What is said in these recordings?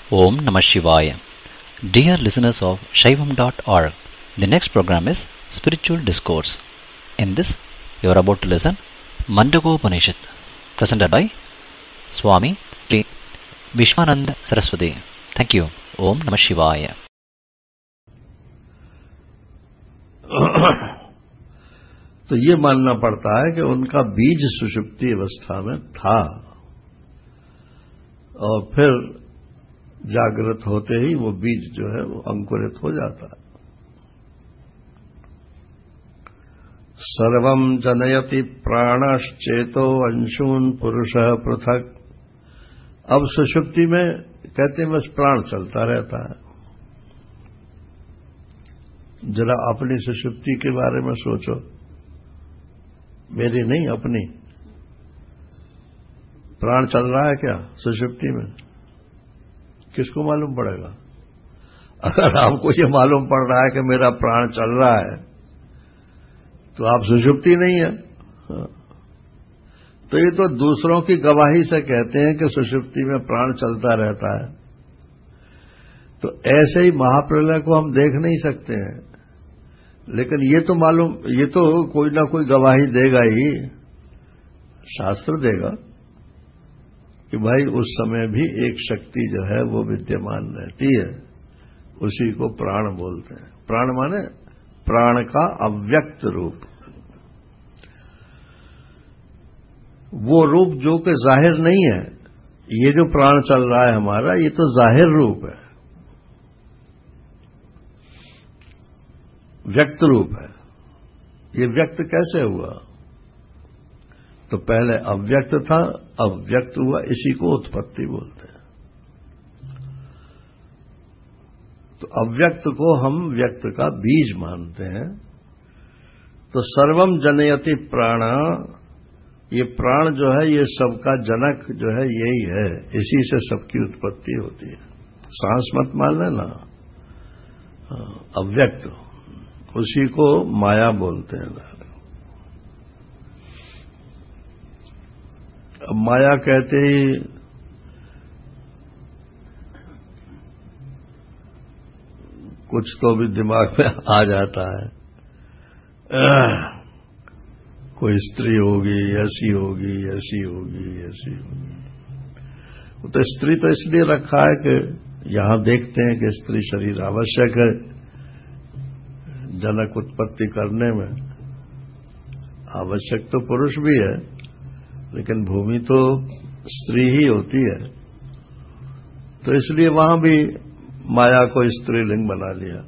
Om Namah Shivaya. Dear listeners of Shaivam.org, the next program is Spiritual Discourse. In this, you are about to listen Mandagopanishad, presented by Swami Vishwananda Saraswati. Thank you. Om Namah Shivaya. तो ये मानना पड़ता है कि उनका बीज सुषुप्ति अवस्था में था और फिर जागृत होते ही वो बीज जो है वो अंकुरित हो जाता है। सर्वं जनयति प्राणश्चेतो अंशून पुरुषः पृथक। अब सुषुप्ति में कहते हैं बस प्राण चलता रहता है। जरा अपनी सुषुप्ति के बारे में सोचो, मेरी नहीं अपनी। प्राण चल रहा है क्या सुषुप्ति में? किसको मालूम पड़ेगा? अगर आपको ये मालूम पड़ रहा है कि मेरा प्राण चल रहा है तो आप सुषुप्ति नहीं है। तो ये तो दूसरों की गवाही से कहते हैं कि सुषुप्ति में प्राण चलता रहता है। तो ऐसे ही महाप्रलय को हम देख नहीं सकते हैं, लेकिन ये तो मालूम, ये तो कोई ना कोई गवाही देगा ही, शास्त्र देगा कि भाई उस समय भी एक शक्ति जो है वो विद्यमान रहती है। उसी को प्राण बोलते हैं। प्राण माने प्राण का अव्यक्त रूप, वो रूप जो कि जाहिर नहीं है। ये जो प्राण चल रहा है हमारा, ये तो जाहिर रूप है, व्यक्त रूप है। ये व्यक्त कैसे हुआ? तो पहले अव्यक्त था, अब व्यक्त हुआ, इसी को उत्पत्ति बोलते हैं। तो अव्यक्त को हम व्यक्त का बीज मानते हैं। तो सर्वम जनयति प्राण, ये प्राण जो है ये सबका जनक जो है यही है, इसी से सबकी उत्पत्ति होती है। सांस मत मान लेना, अव्यक्त, उसी को माया बोलते हैं। अब माया कहते ही कुछ तो भी दिमाग में आ जाता है, कोई स्त्री होगी, ऐसी होगी, ऐसी होगी, ऐसी होगी। तो स्त्री तो इसलिए रखा है कि यहां देखते हैं कि स्त्री शरीर आवश्यक है जनक उत्पत्ति करने में। आवश्यक तो पुरुष भी है, लेकिन भूमि तो स्त्री ही होती है। तो इसलिए वहां भी माया को स्त्रीलिंग बना लिया।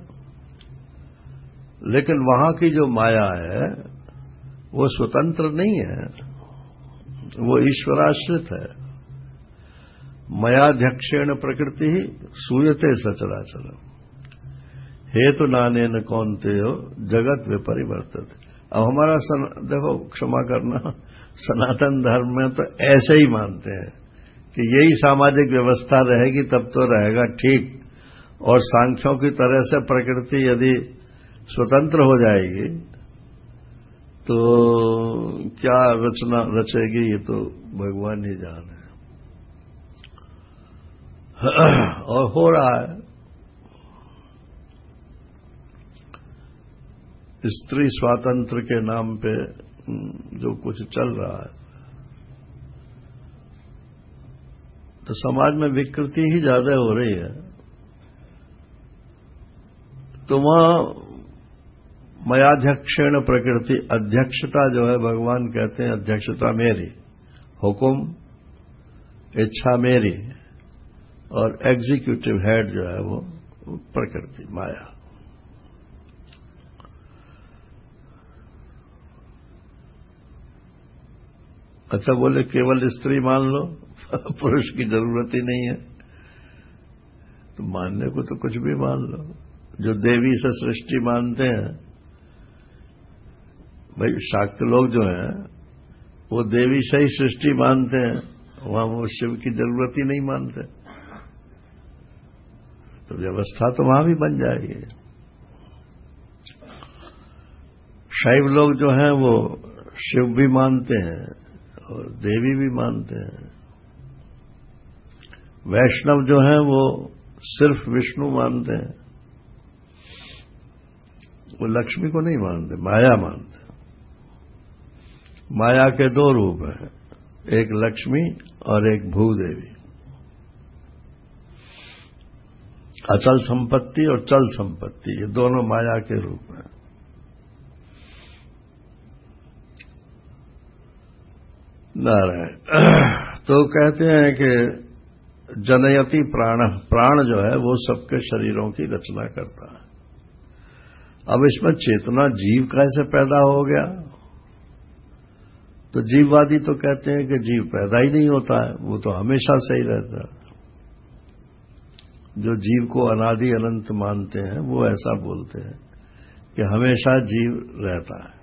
लेकिन वहां की जो माया है वो स्वतंत्र नहीं है, वो ईश्वराश्रित है। मयाध्यक्षेण प्रकृति ही सूयते सचराचरम् हेतु नानेन कौन्तेयो जगत विपरिवर्तते। अब हमारा देखो, क्षमा करना, सनातन धर्म में तो ऐसे ही मानते हैं कि यही सामाजिक व्यवस्था रहेगी तब तो रहेगा ठीक, और सांख्यों की तरह से प्रकृति यदि स्वतंत्र हो जाएगी तो क्या रचना रचेगी, ये तो भगवान ही जाने। और हो रहा है। स्त्री स्वातंत्र के नाम पे जो कुछ चल रहा है, तो समाज में विकृति ही ज्यादा हो रही है। तो वहां मयाध्यक्षेण प्रकृति, अध्यक्षता जो है भगवान कहते हैं अध्यक्षता मेरी, हुकुम इच्छा मेरी, और एग्जीक्यूटिव हेड जो है वो प्रकृति माया। अच्छा बोले केवल स्त्री मान लो, पुरुष की जरूरत ही नहीं है। तो मानने को तो कुछ भी मान लो। जो देवी से सृष्टि मानते हैं, भाई शाक्त लोग जो हैं वो देवी से ही सृष्टि मानते हैं, वहां वो शिव की जरूरत ही नहीं मानते। तो व्यवस्था तो वहां भी बन जाएगी। शैव लोग जो हैं वो शिव भी मानते हैं और देवी भी मानते हैं। वैष्णव जो हैं वो सिर्फ विष्णु मानते हैं, वो लक्ष्मी को नहीं मानते, माया मानते हैं। माया के दो रूप हैं, एक लक्ष्मी और एक भूदेवी। अचल संपत्ति और चल संपत्ति, ये दोनों माया के रूप हैं। नारायण। तो कहते हैं कि जनयति प्राण, प्राण जो है वो सबके शरीरों की रचना करता है। अब इसमें चेतना जीव कैसे पैदा हो गया? तो जीववादी तो कहते हैं कि जीव पैदा ही नहीं होता है, वो तो हमेशा से ही रहता है। जो जीव को अनादि अनंत मानते हैं वो ऐसा बोलते हैं कि हमेशा जीव रहता है।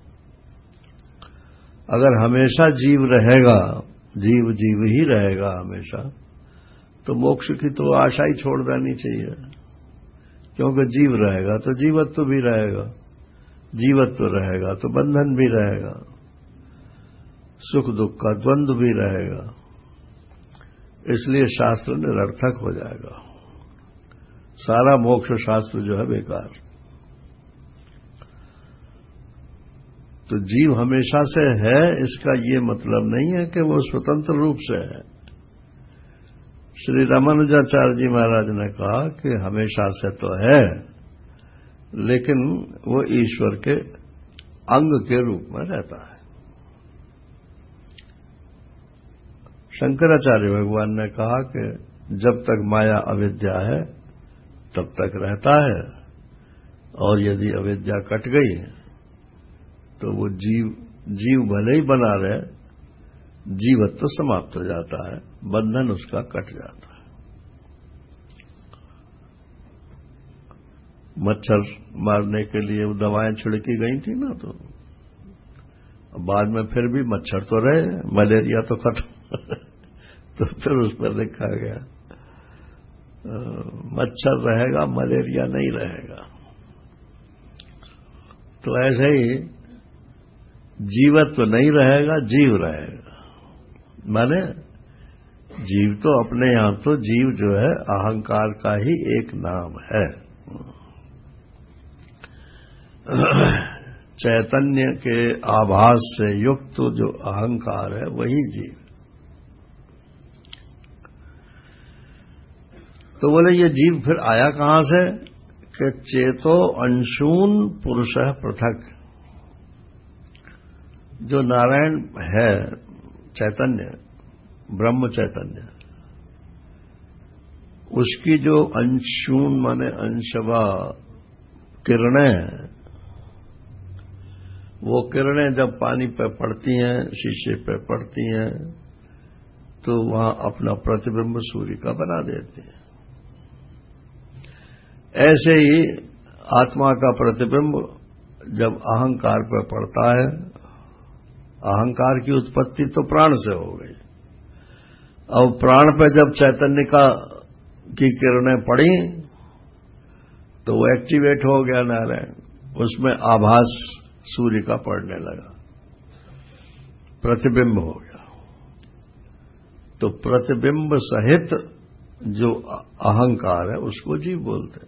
अगर हमेशा जीव रहेगा, जीव जीव ही रहेगा हमेशा, तो मोक्ष की तो आशा ही छोड़ देनी चाहिए, क्योंकि जीव रहेगा तो जीवत्व भी रहेगा, जीवत्व रहेगा तो बंधन भी रहेगा, सुख दुख का द्वंद्व भी रहेगा। इसलिए शास्त्र निरर्थक हो जाएगा, सारा मोक्ष शास्त्र जो है बेकार। तो जीव हमेशा से है, इसका ये मतलब नहीं है कि वो स्वतंत्र रूप से है। श्री रामानुजाचार्य जी महाराज ने कहा कि हमेशा से तो है, लेकिन वो ईश्वर के अंग के रूप में रहता है। शंकराचार्य भगवान ने कहा कि जब तक माया अविद्या है तब तक रहता है, और यदि अविद्या कट गई तो वो जीव भले ही बना रहे, जीवत्व तो समाप्त हो जाता है, बंधन उसका कट जाता है। मच्छर मारने के लिए वो दवाएं छिड़की गई थी ना, तो बाद में फिर भी मच्छर तो रहे, मलेरिया तो खत्म तो फिर उस पर लिखा गया मच्छर रहेगा, मलेरिया नहीं रहेगा। तो ऐसे ही जीवत्व नहीं रहेगा, जीव रहेगा। माने जीव तो अपने यहां तो जीव जो है अहंकार का ही एक नाम है। चैतन्य के आभास से युक्त जो अहंकार है वही जीव। तो बोले ये जीव फिर आया कहां से? कि चेतो अंशून पुरुषः पृथक। जो नारायण है चैतन्य, ब्रह्म चैतन्य, उसकी जो अंशून माने अंशवा किरणें, वो किरणें जब पानी पे पड़ती हैं, शीशे पे पड़ती हैं, तो वहां अपना प्रतिबिंब सूर्य का बना देती हैं। ऐसे ही आत्मा का प्रतिबिंब जब अहंकार पर पड़ता है, अहंकार की उत्पत्ति तो प्राण से हो गई। अब प्राण पर जब चैतन्य की किरणें पड़ी तो वो एक्टिवेट हो गया नारायण, उसमें आभास सूर्य का पड़ने लगा, प्रतिबिंब हो गया। तो प्रतिबिंब सहित जो अहंकार है उसको जीव बोलते हैं।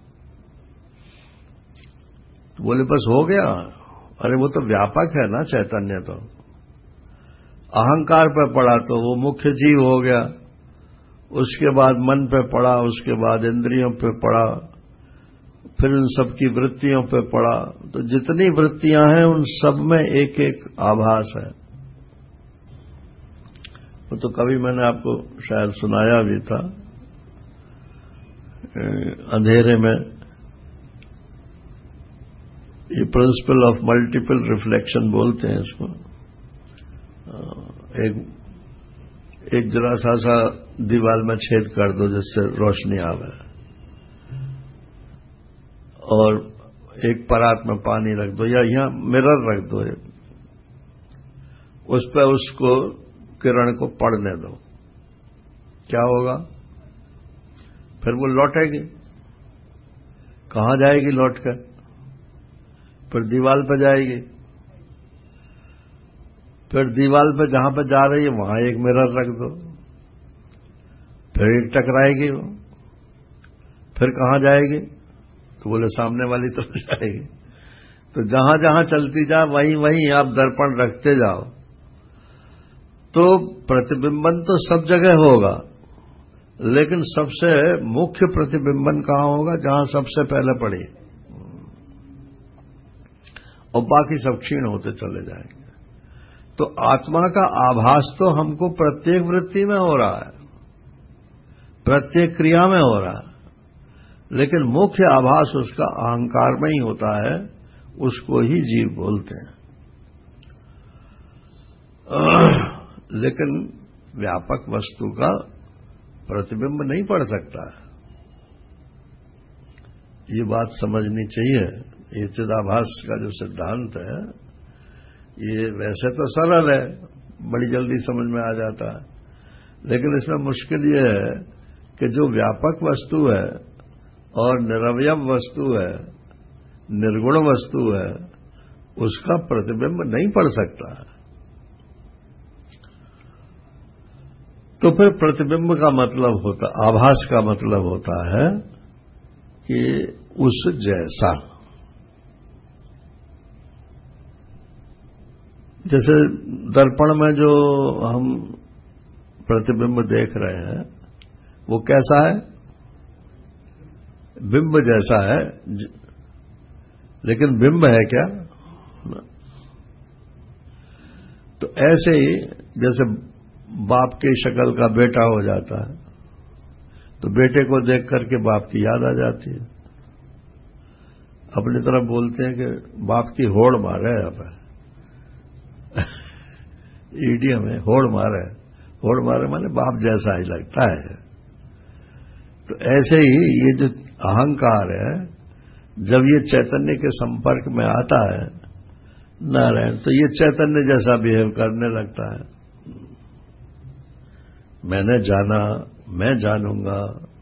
तो बोले बस हो गया? अरे वो तो व्यापक है ना चैतन्य, तो अहंकार पे पड़ा तो वो मुख्य जीव हो गया, उसके बाद मन पे पड़ा, उसके बाद इंद्रियों पे पड़ा, फिर उन सब की वृत्तियों पे पड़ा। तो जितनी वृत्तियां हैं उन सब में एक एक आभास है। वो तो कभी मैंने आपको शायद सुनाया भी था, अंधेरे में ये प्रिंसिपल ऑफ मल्टीपल रिफ्लेक्शन बोलते हैं इसको। एक जरा सा दीवार में छेद कर दो जिससे रोशनी आवे, और एक परात में पानी रख दो, या यहां मिरर रख दो, उस पर उसको किरण को पड़ने दो, क्या होगा? फिर वो लौटेगी, कहां जाएगी लौट कर? फिर दीवाल पर जाएगी, फिर दीवाल पर जहां पर जा रही है वहां एक मिरर रख दो, फिर एक टकराएगी वो, फिर कहां जाएगी? तो बोले सामने वाली तरफ जाएगी। तो जहां जहां चलती जा वहीं वहीं आप दर्पण रखते जाओ, तो प्रतिबिंबन तो सब जगह होगा, लेकिन सबसे मुख्य प्रतिबिंबन कहां होगा? जहां सबसे पहले पड़ी, और बाकी सब क्षीण होते चले जाएंगे। तो आत्मा का आभास तो हमको प्रत्येक वृत्ति में हो रहा है, प्रत्येक क्रिया में हो रहा है, लेकिन मुख्य आभास उसका अहंकार में ही होता है, उसको ही जीव बोलते हैं। लेकिन व्यापक वस्तु का प्रतिबिंब नहीं पड़ सकता है, ये बात समझनी चाहिए। ये चिदाभास का जो सिद्धांत है, ये वैसे तो सरल है, बड़ी जल्दी समझ में आ जाता है, लेकिन इसमें मुश्किल ये है कि जो व्यापक वस्तु है और निरवयव वस्तु है, निर्गुण वस्तु है, उसका प्रतिबिंब नहीं पड़ सकता है। तो फिर प्रतिबिंब का मतलब होता, आभास का मतलब होता है कि उस जैसा, जैसे दर्पण में जो हम प्रतिबिंब देख रहे हैं वो कैसा है? बिंब जैसा है, लेकिन बिंब है क्या? तो ऐसे ही जैसे बाप की शक्ल का बेटा हो जाता है, तो बेटे को देख करके बाप की याद आ जाती है। अपनी तरफ बोलते हैं कि बाप की होड़ मारे, अब ईडियम है, होड़ मारे। होड़ मारे माने बाप जैसा ही लगता है। तो ऐसे ही ये जो अहंकार है, जब ये चैतन्य के संपर्क में आता है नारायण, तो ये चैतन्य जैसा बिहेव करने लगता है। मैंने जाना, मैं जानूंगा,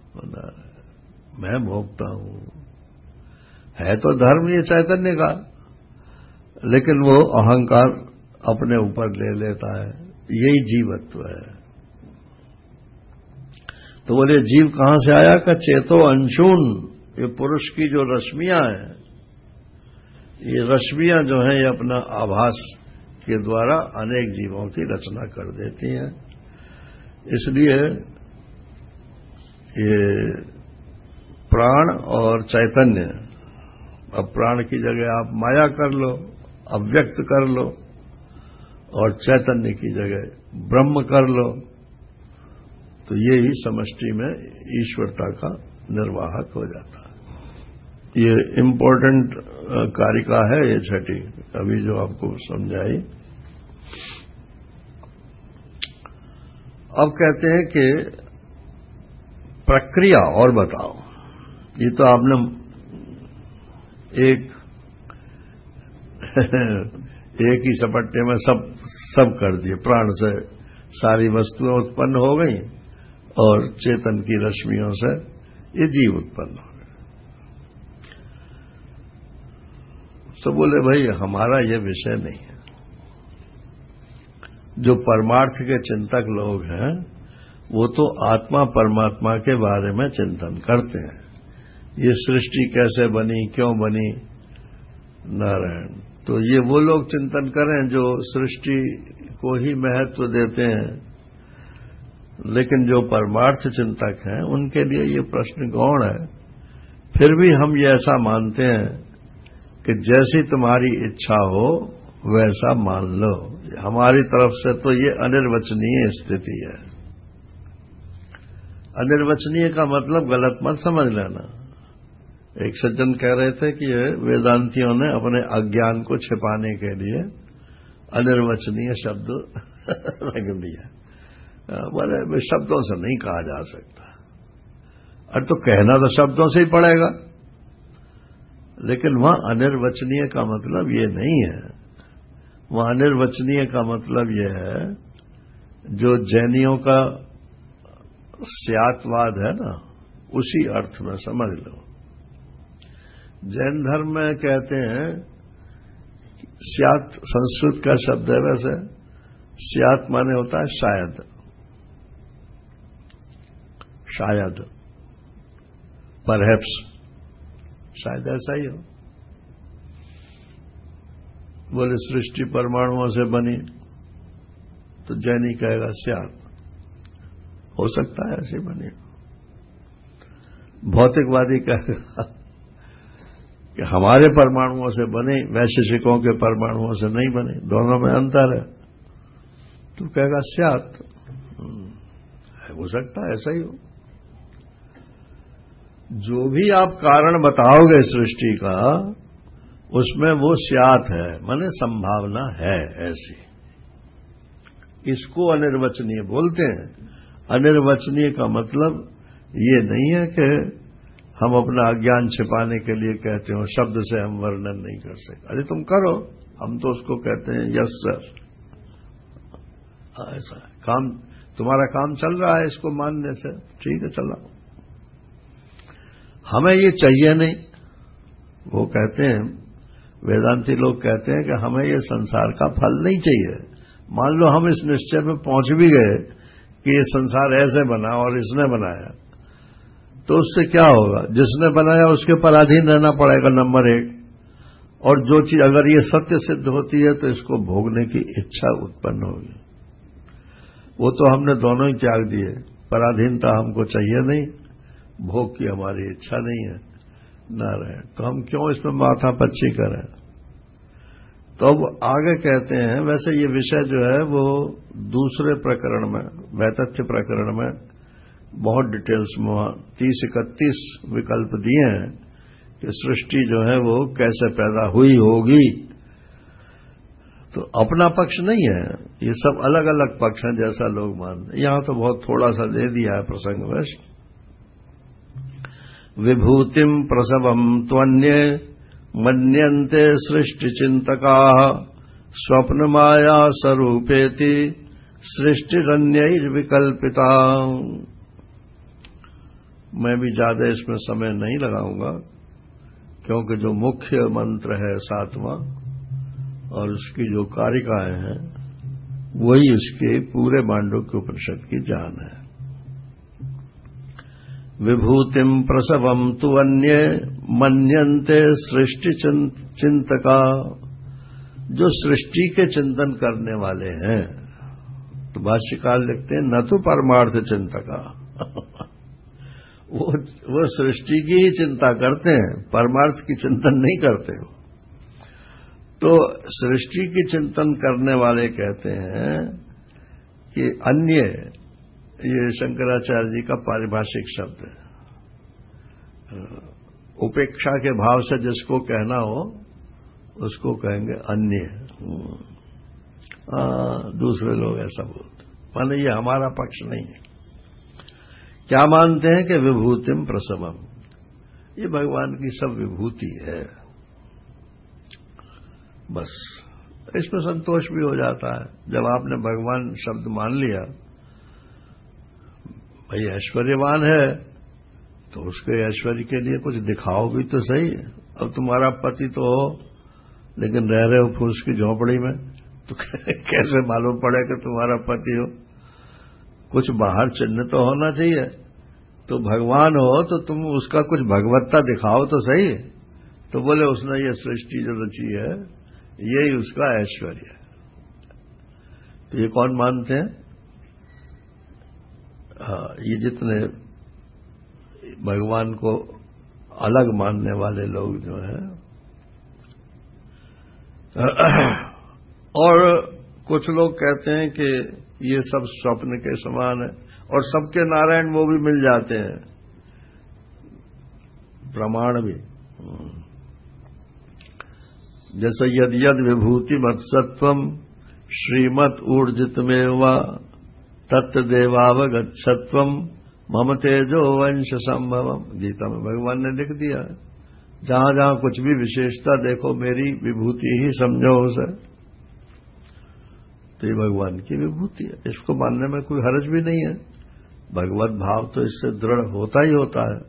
मैं भोगता हूं, है तो धर्म ये चैतन्य का, लेकिन वो अहंकार अपने ऊपर ले लेता है। यही जीवत्व है। तो बोले जीव कहां से आया? का चेतो अंशून, ये पुरुष की जो रश्मियां हैं, ये रश्मियां जो हैं, ये अपना आभास के द्वारा अनेक जीवों की रचना कर देती हैं। इसलिए ये प्राण और चैतन्य, अब प्राण की जगह आप माया कर लो, अव्यक्त कर लो, और चैतन्य की जगह ब्रह्म कर लो, तो ये ही समष्टि में ईश्वरता का निर्वाहक हो जाता है। ये इम्पोर्टेंट कारिका है, ये छठी अभी जो आपको समझाई। अब कहते हैं कि प्रक्रिया और बताओ। ये तो आपने एक ही सपट्टे में सब कर दिए। प्राण से सारी वस्तुएं उत्पन्न हो गई और चेतन की रश्मियों से ये जीव उत्पन्न हो गए। तो बोले भाई हमारा ये विषय नहीं है। जो परमार्थ के चिंतक लोग हैं वो तो आत्मा परमात्मा के बारे में चिंतन करते हैं। ये सृष्टि कैसे बनी, क्यों बनी, नारायण। तो ये वो लोग चिंतन करें जो सृष्टि को ही महत्व देते हैं, लेकिन जो परमार्थ चिंतक हैं उनके लिए ये प्रश्न गौण है। फिर भी हम ये ऐसा मानते हैं कि जैसी तुम्हारी इच्छा हो वैसा मान लो। हमारी तरफ से तो ये अनिर्वचनीय स्थिति है। अनिर्वचनीय का मतलब गलत मत समझ लेना। एक सज्जन कह रहे थे कि वेदांतियों ने अपने अज्ञान को छिपाने के लिए अनिर्वचनीय शब्द रख दिया। बोले शब्दों से नहीं कहा जा सकता। अरे तो कहना तो शब्दों से ही पड़ेगा, लेकिन वहां अनिर्वचनीय का मतलब ये नहीं है। वहां अनिर्वचनीय का मतलब ये है जो जैनियों का स्यात्वाद है ना, उसी अर्थ में समझ लो। जैन धर्म में कहते हैं, स्यात् संस्कृत का शब्द है, वैसे स्यात् माने होता है शायद। शायद, परहैप्स, शायद ऐसा ही हो। बोले सृष्टि परमाणुओं से बनी, तो जैनी कहेगा स्यात्, हो सकता है ऐसे बनी। भौतिकवादी कहेगा कि हमारे परमाणुओं से बने, वैशेषिकों के परमाणुओं से नहीं बने, दोनों में अंतर है। तू कहेगा स्यात्, हो सकता है ऐसा ही हो। जो भी आप कारण बताओगे सृष्टि का, उसमें वो स्यात् है, माने संभावना है ऐसी। इसको अनिर्वचनीय बोलते हैं। अनिर्वचनीय का मतलब ये नहीं है कि हम अपना अज्ञान छिपाने के लिए कहते हो, शब्द से हम वर्णन नहीं कर सकते। अरे तुम करो, हम तो उसको कहते हैं यस सर, ऐसा काम, तुम्हारा काम चल रहा है इसको मानने से, ठीक है चला। हमें ये चाहिए नहीं। वो कहते हैं, वेदांती लोग कहते हैं कि हमें ये संसार का फल नहीं चाहिए। मान लो हम इस निश्चय में पहुंच भी गए कि ये संसार ऐसे बना और इसने बनाया, तो उससे क्या होगा? जिसने बनाया उसके पराधीन रहना पड़ेगा, नंबर एक। और जो चीज अगर ये सत्य सिद्ध होती है तो इसको भोगने की इच्छा उत्पन्न होगी। वो तो हमने दोनों ही त्याग दिए। पराधीनता हमको चाहिए नहीं, भोग की हमारी इच्छा नहीं है, नारायण, तो हम क्यों इसमें माथा पच्ची करें? तो अब आगे कहते हैं, वैसे ये विषय जो है वो दूसरे प्रकरण में, वैतथ्य प्रकरण में बहुत डिटेल्स में 30-31 विकल्प दिए हैं कि सृष्टि जो है वो कैसे पैदा हुई होगी। तो अपना पक्ष नहीं है, ये सब अलग अलग पक्ष हैं जैसा लोग मानते हैं। यहां तो बहुत थोड़ा सा दे दिया है प्रसंगवश। विभूतिम प्रसवम त्वन्ये मन्यन्ते सृष्टि चिंतका स्वप्न माया स्वरूपेति सृष्टिरन्यैर्विकल्पिता। मैं भी ज्यादा इसमें समय नहीं लगाऊंगा, क्योंकि जो मुख्य मंत्र है 7वां और उसकी जो कारिकाएं हैं वही उसके पूरे मांडुक्य उपनिषद की जान है। विभूतिम प्रसवम तु अन्ये मन्यन्ते सृष्टि चिंतका। जो सृष्टि के चिंतन करने वाले हैं, तो भाष्यकार लिखते हैं न तो परमार्थ चिंतका वो सृष्टि की ही चिंता करते हैं, परमार्थ की चिंतन नहीं करते हो। तो सृष्टि की चिंतन करने वाले कहते हैं कि अन्य, ये शंकराचार्य जी का पारिभाषिक शब्द है। उपेक्षा के भाव से जिसको कहना हो उसको कहेंगे अन्य। दूसरे लोग ऐसा बोलते, माने ये हमारा पक्ष नहीं है। क्या मानते हैं कि विभूतिम प्रसवम, ये भगवान की सब विभूति है, बस इसमें संतोष भी हो जाता है। जब आपने भगवान शब्द मान लिया, भाई ऐश्वर्यवान है तो उसके ऐश्वर्य के लिए कुछ दिखाओ भी तो सही। अब तुम्हारा पति तो हो लेकिन रह रहे हो फूस की झोपड़ी में, तो कैसे मालूम पड़े कि तुम्हारा पति हो? कुछ बाहर चिन्ह तो होना चाहिए। तो भगवान हो तो तुम उसका कुछ भगवत्ता दिखाओ तो सही। तो बोले उसने ये सृष्टि जो रची है यही उसका ऐश्वर्य है। तो ये कौन मानते हैं? हाँ, ये जितने भगवान को अलग मानने वाले लोग जो हैं, और कुछ लोग कहते हैं कि ये सब स्वप्न के समान है, और सबके नारायण वो भी मिल जाते हैं, प्रमाण भी। जैसे यद यद विभूति मत्सत्वम श्रीमत ऊर्जितमेव तत्देवावगच्छत्वम मम तेजो वंश संभवम, गीता में भगवान ने लिख दिया। जहां जहां कुछ भी विशेषता देखो मेरी विभूति ही समझो उसे। तो ये भगवान की विभूति है, इसको मानने में कोई हर्ज भी नहीं है। भगवत भाव तो इससे दृढ़ होता ही होता है।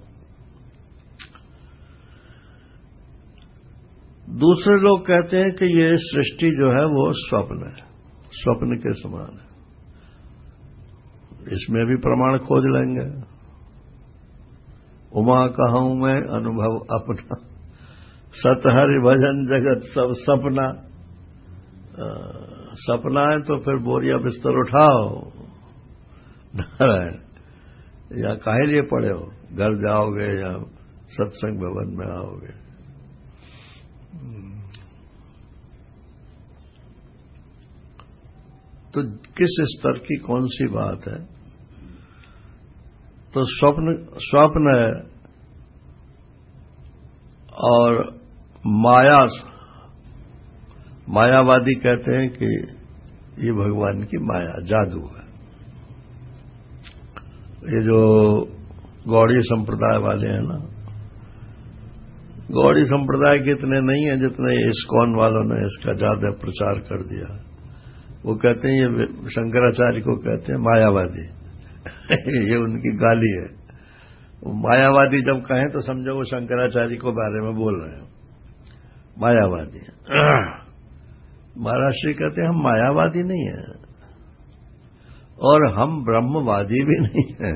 दूसरे लोग कहते हैं कि ये सृष्टि जो है वो स्वप्न है, स्वप्न के समान है। इसमें भी प्रमाण खोज लेंगे। उमा कहूं मैं अनुभव अपना, सत हरि भजन जगत सब सपना। सपना है तो फिर बोरिया बिस्तर उठाओ, नारायण, या काहे लिए पड़े हो, घर जाओगे या सत्संग भवन में आओगे। तो किस स्तर की कौन सी बात है? तो स्वप्न है और मायावादी कहते हैं कि ये भगवान की माया, जादू है। ये जो गौड़ी संप्रदाय वाले हैं ना, गौड़ी संप्रदाय के इतने नहीं है जितने इस्कॉन वालों ने इसका ज्यादा प्रचार कर दिया। वो कहते हैं, ये शंकराचार्य को कहते हैं मायावादी। ये उनकी गाली है। मायावादी जब कहें तो समझो वो शंकराचार्य को बारे में बोल रहे हैं, मायावादी। महाराज श्री कहते हैं हम मायावादी नहीं हैं और हम ब्रह्मवादी भी नहीं हैं,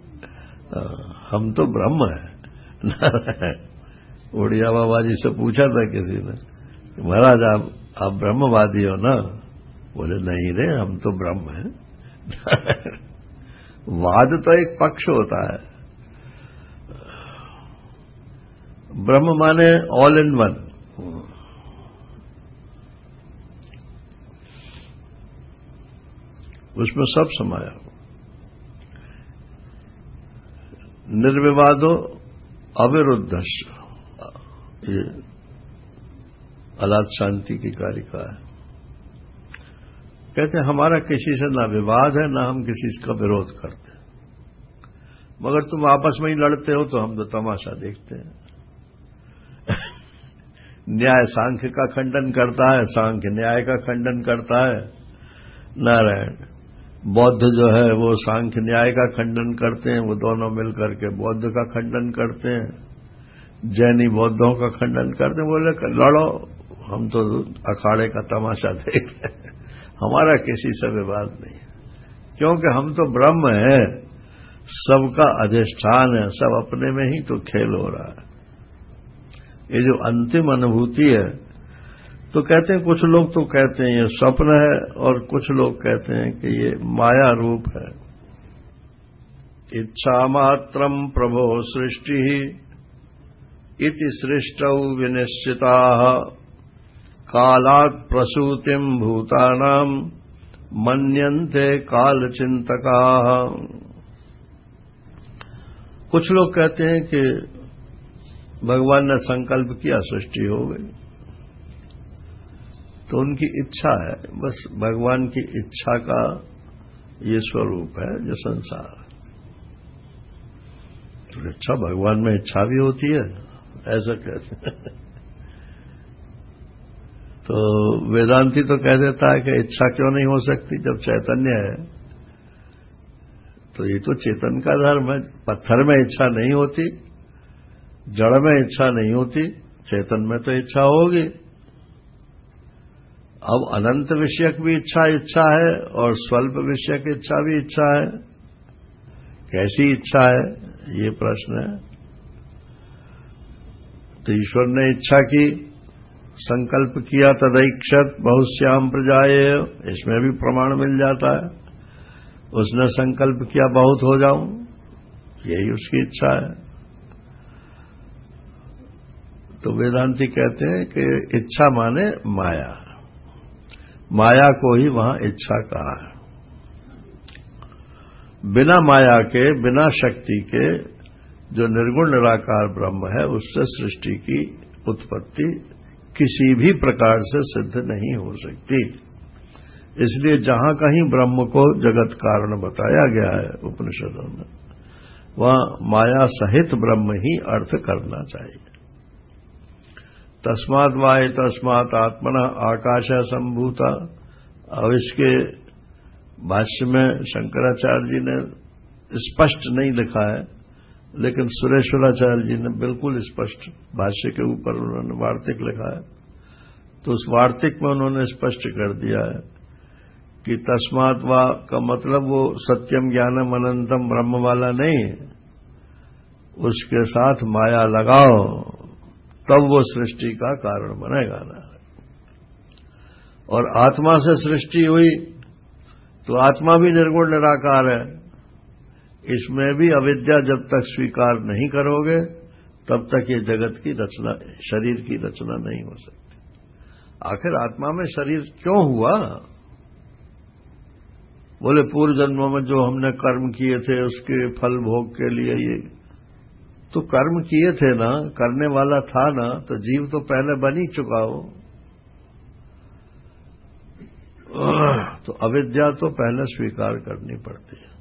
हम तो ब्रह्म है। उड़िया बाबा जी से पूछा था किसी ने, महाराज आप ब्रह्मवादी हो ना? बोले नहीं रे, हम तो ब्रह्म हैं। वाद तो एक पक्ष होता है, ब्रह्म माने ऑल इन वन। उसमें सब समाया। निर्विवादो अविरुद्धश, ये अलाद शांति की कारिका है। कहते हैं हमारा किसी से ना विवाद है, ना हम किसी का विरोध करते, मगर तुम आपस में ही लड़ते हो तो हम तो तमाशा देखते हैं। न्याय सांख्य का खंडन करता है, सांख्य न्याय का खंडन करता है। नारायण, बौद्ध जो है वो सांख्य न्याय का खंडन करते हैं, वो दोनों मिलकर के बौद्ध का खंडन करते हैं। जैनी बौद्धों का खंडन करते हैं। बोले लड़ो, हम तो अखाड़े का तमाशा देख रहे हैं, हमारा किसी से विवाद नहीं है, क्योंकि हम तो ब्रह्म है, सबका अधिष्ठान है, सब अपने में ही तो खेल हो रहा है। ये जो अंतिम अनुभूति है, तो कहते हैं कुछ लोग तो कहते हैं ये स्वप्न है और कुछ लोग कहते हैं कि ये माया रूप है। इच्छा मात्रम प्रभो सृष्टि इति सृष्टौ विनिश्चिताः कालात् प्रसूतिम भूतानाम मन्यन्ते कालचिंतकाः। कुछ लोग कहते हैं कि भगवान ने संकल्प किया, सृष्टि हो गई, तो उनकी इच्छा है, बस भगवान की इच्छा का ये स्वरूप है जो संसार है। तो इच्छा, भगवान में इच्छा भी होती है, ऐसा कहते हैं। तो वेदांती तो कह देता है कि इच्छा क्यों नहीं हो सकती जब चैतन्य है? तो ये तो चेतन का धर्म है। पत्थर में इच्छा नहीं होती, जड़ में इच्छा नहीं होती, चेतन में तो इच्छा होगी। अब अनंत विषयक भी इच्छा है और स्वल्प विषयक इच्छा भी इच्छा है। कैसी इच्छा है, ये प्रश्न है। तो ईश्वर ने इच्छा की, संकल्प किया, तदैक्षत बहुश्याम प्रजाये, इसमें भी प्रमाण मिल जाता है। उसने संकल्प किया बहुत हो जाऊं, यही उसकी इच्छा है। तो वेदांती कहते हैं कि इच्छा माने माया, माया को ही वहां इच्छा कहा है। बिना माया के, बिना शक्ति के जो निर्गुण निराकार ब्रह्म है, उससे सृष्टि की उत्पत्ति किसी भी प्रकार से सिद्ध नहीं हो सकती। इसलिए जहां कहीं ब्रह्म को जगत कारण बताया गया है उपनिषदों में, वहां माया सहित ब्रह्म ही अर्थ करना चाहिए। तस्मात् वाय तस्मात् आत्मना आकाश संभूता। अब इसके भाष्य में शंकराचार्य जी ने स्पष्ट नहीं लिखा है, लेकिन सुरेश्वराचार्य जी ने बिल्कुल स्पष्ट भाष्य के ऊपर उन्होंने वार्तिक लिखा है। तो उस वार्तिक में उन्होंने स्पष्ट कर दिया है कि तस्मात् वा का मतलब वो सत्यम ज्ञानम अनंतम ब्रह्म वाला नहीं है। उसके साथ माया लगाओ, तब वो सृष्टि का कारण बनेगा ना। और आत्मा से सृष्टि हुई तो आत्मा भी निर्गुण निराकार है। इसमें भी अविद्या जब तक स्वीकार नहीं करोगे तब तक ये जगत की रचना, शरीर की रचना नहीं हो सकती। आखिर आत्मा में शरीर क्यों हुआ? बोले पूर्व जन्मों में जो हमने कर्म किए थे उसके फल भोग के लिए। ये तो कर्म किए थे ना, करने वाला था ना, तो जीव तो पहले बन ही चुका हो। तो अविद्या तो पहले स्वीकार करनी पड़ती है।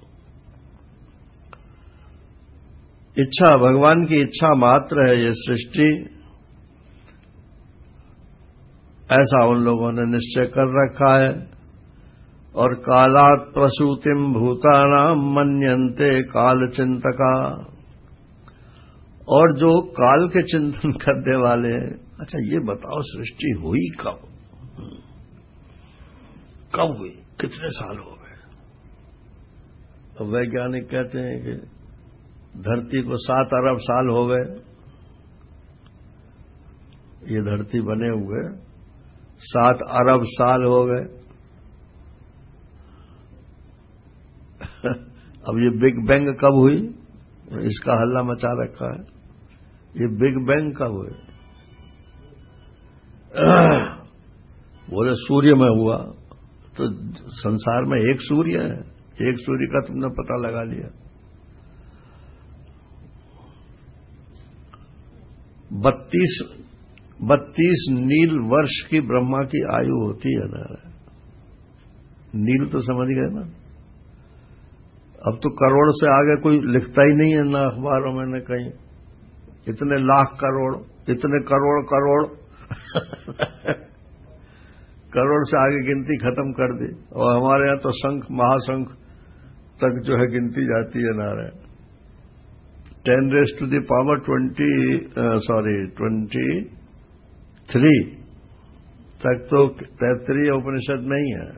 इच्छा, भगवान की इच्छा मात्र है ये सृष्टि, ऐसा उन लोगों ने निश्चय कर रखा है। और कालात् प्रसूतिम भूतानाम मन्यन्ते काल चिंतका, और जो काल के चिंतन करने वाले हैं, अच्छा ये बताओ सृष्टि हुई कब, कब हुई, कितने साल हो गए? तो वैज्ञानिक कहते हैं कि धरती को 7 अरब साल हो गए, ये धरती बने हुए 7 अरब साल हो गए। अब ये बिग बैंग कब हुई, इसका हल्ला मचा रखा है। ये बिग बैंग कब हुए? बोले सूर्य में हुआ, तो संसार में एक सूर्य है, एक सूर्य का तुमने पता लगा लिया। 32 नील वर्ष की ब्रह्मा की आयु होती है ना। नील तो समझ गए ना। अब तो करोड़ से आगे कोई लिखता ही नहीं है ना अखबारों में न कहीं। इतने लाख करोड़, इतने करोड़ करोड़ करोड़ से आगे गिनती खत्म कर दी। और हमारे यहां तो शंख महाशंख तक जो है गिनती जाती है Narayan. 10 raised to the power 23 तक तो तैत्तरीय उपनिषद में ही है।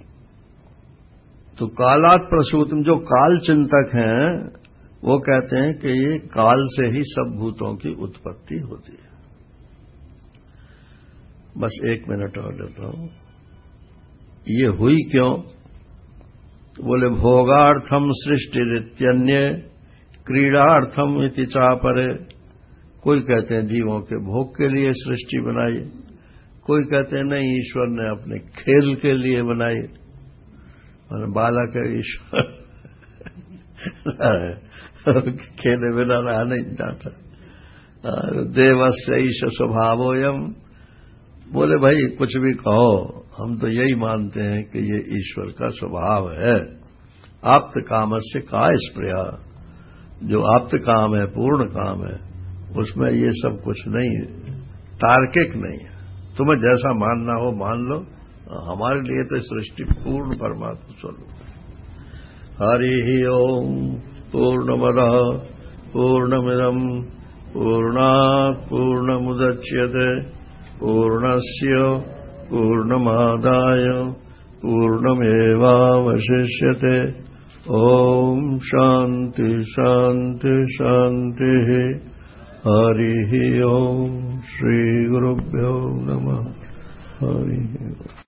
तो कालात् प्रसूतम, जो काल चिंतक हैं वो कहते हैं कि ये काल से ही सब भूतों की उत्पत्ति होती है। बस 1 मिनट और लेता हूं। ये हुई क्यों? तो बोले भोगार्थम सृष्टिरित्यन्य क्रीडार्थम इति चापरे। कोई कहते हैं जीवों के भोग के लिए सृष्टि बनाई, कोई कहते हैं नहीं ईश्वर ने अपने खेल के लिए बनाई। मैंने बालक है ईश्वर खेले बिना रहा नहीं जाता। देवस्य ईश स्वभावोयम। बोले भाई कुछ भी कहो, हम तो यही मानते हैं कि ये ईश्वर का स्वभाव है। आप्त कामस्य का स्प्रिया, जो आप्त काम है, पूर्ण काम है, उसमें ये सब कुछ नहीं है, तार्किक नहीं है। तुम्हें जैसा मानना हो मान लो, हमारे लिए तो सृष्टि पूर्ण परमात्मा स्वरूप है। हरि ओम पूर्णमदः पूर्णमिदं पूर्णात् पूर्णमुदच्यते पूर्णस्य पूर्णमादाय पूर्णमेवावशिष्यते। ओम शांति शांति शांति। हरि ओम। श्री गुरुभ्यो नमः। हरि